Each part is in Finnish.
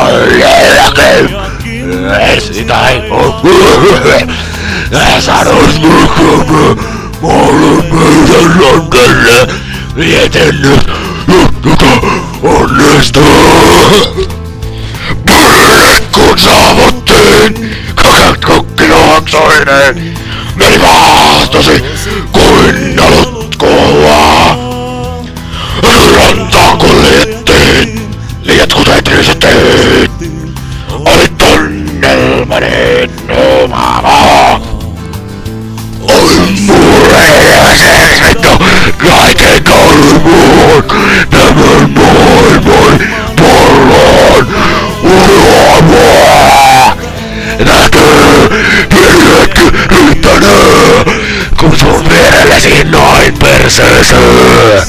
Sitä ei oo. Sanois mukaan. Mä olen meidän Londelle vietennyt, joka onnistuu. Kun saavuttiin 22 kiloaksoinen, meni vahtosi kuin nalutkoa. Rantaan kuljettiin, liiat kuten tyysettiin. Oli tunnelmainen omaa. Oi murheeseen vittu kaiken kalmuun tämän maailman pallon ulomaa. Näkyy pieni hetki riittänee, kun sun vierellesi noin perseeseen.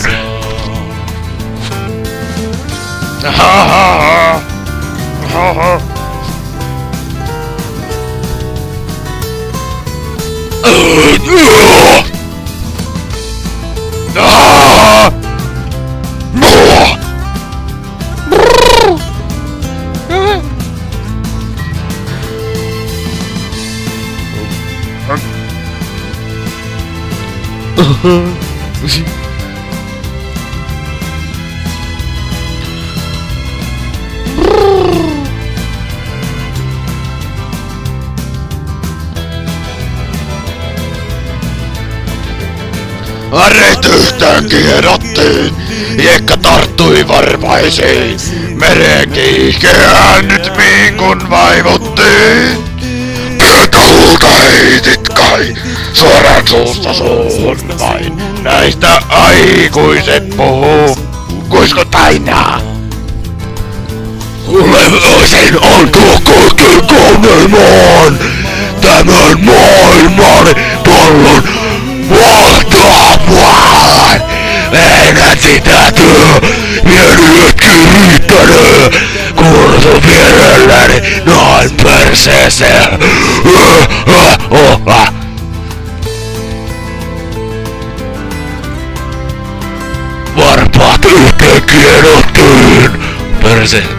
Aret yhtäänkin herättiin, hiekka tarttui varpaisiin, meren kiihkeään nyt mihin kun vaivuttiin. Pientä huuta heitit kai, suoraan suusta suun vain, näistä aikuiset puhuu, kuiskot aina. Ulevoisin on tuo kaikki konemaan, tämän maailman pallon mahtamaan! Meidän sitä työ, pieni hetki riittänee, kun sun vierelläni noin perseeseen. Varpaat yhteen kiedottiin, perse.